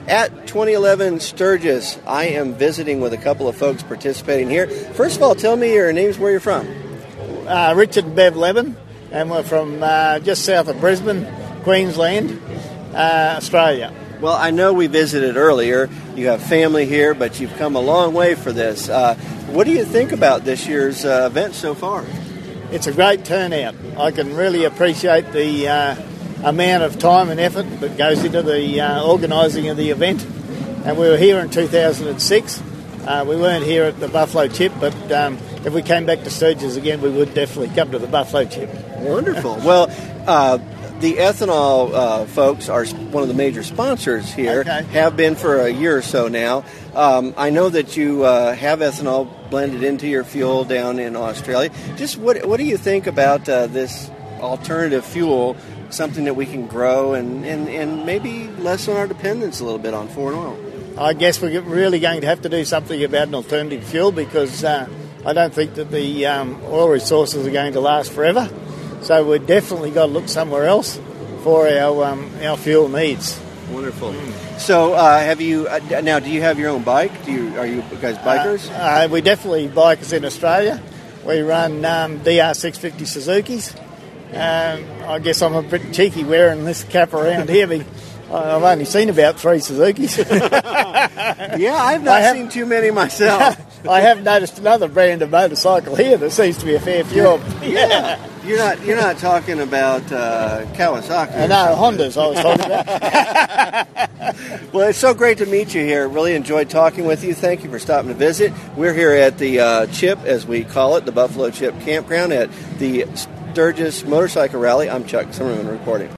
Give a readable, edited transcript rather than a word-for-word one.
at 2011 Sturgis. I am visiting with a couple of folks participating here. First of all, tell me your names, where you're from. Richard and Bev Levin, and we're from just south of Brisbane, Queensland, Australia. Well, I know we visited earlier. You have family here, but you've come a long way for this. What do you think about this year's event so far? It's a great turnout. I can really appreciate the amount of time and effort that goes into the organising of the event. And we were here in 2006. We weren't here at the Buffalo Chip, but if we came back to Sturgis again, we would definitely come to the Buffalo Chip. Wonderful. Well, the ethanol folks are one of the major sponsors here, have been for a year or so now. I know that you have ethanol blended into your fuel down in Australia. Just what do you think about this alternative fuel, something that we can grow and maybe lessen our dependence a little bit on foreign oil? I guess we're really going to have to do something about an alternative fuel because I don't think that the oil resources are going to last forever. So we've definitely got to look somewhere else for our fuel needs. Wonderful. So have you now? Do you have your own bike? Are you guys bikers? We definitely bikers in Australia. We run DR650 Suzukis. I guess I'm a bit cheeky wearing this cap around here. I've only seen about 3 Suzukis. Yeah, I've not seen too many myself. I have noticed another brand of motorcycle here that seems to be a fair few of. Yeah. You're not talking about Kawasaki. No, Hondas I was talking about. Well, it's so great to meet you here. Really enjoyed talking with you. Thank you for stopping to visit. We're here at the Chip, as we call it, the Buffalo Chip Campground at the Sturgis Motorcycle Rally. I'm Chuck Zimmerman reporting.